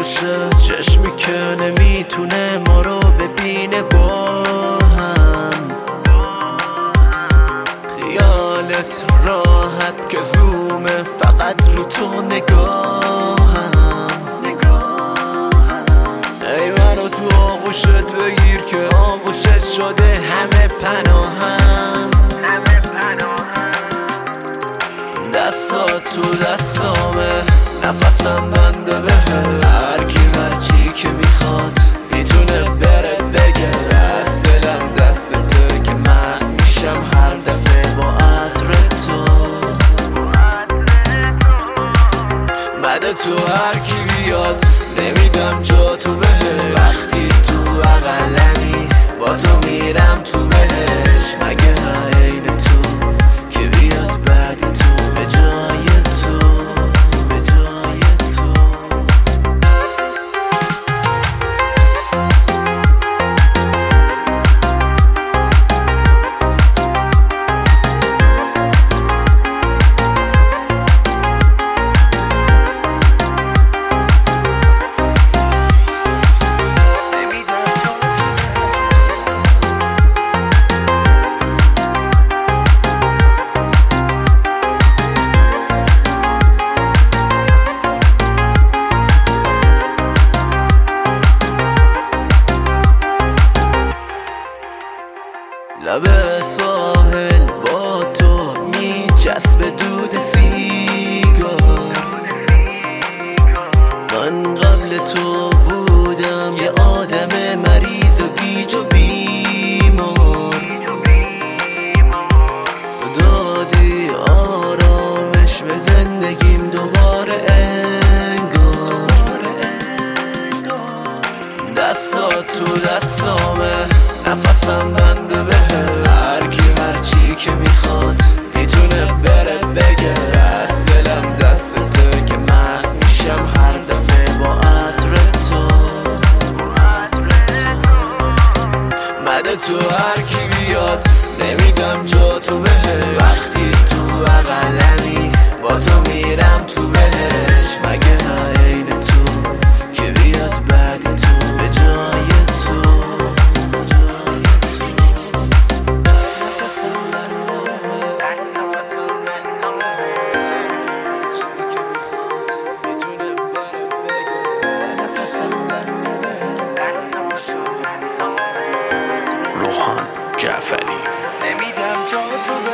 آغوشه، چشمی که نمیتونه ما رو ببینه با هم. خیالت راحت که زومه، فقط رو تو نگاهم. ای منو تو آغوشت بگیر که آغوشت شده همه پناهم. دستات تو دستامه، نفسم بنده بهت. هرکی هرچی که میخواد میتونه بره بگه. از دلم دستته که مست میشم هر دفعه با عطر تو. بده تو هرکی بیاد نمیدم جا تو بهش. وقتی تو اقلمی با تو میرم تو بهش. مگه عین تو که بیاد بعد تو به جای تو، به جای تو. لب ساحل با تو میچسب دود سیگار. من قبل تو بودم یه آدم مریض و گیج و بیمار. دادی آرامش به زندگیم دوباره انگار. دستات تو دستامه، نفسم بنده بهت. هرکی هرچی که میخواد میتونه بره بگه. از دلم دستته که مست میشم هر دفعه با عطر تو. بده تو هرکی بیاد نمیدم جا تو بهش. وقتی تو اقلمی با تو میرم تو بهش. مگه عین تو که بیاد بعد تو به جای تو. روحان جعفری. نمیدم جا تو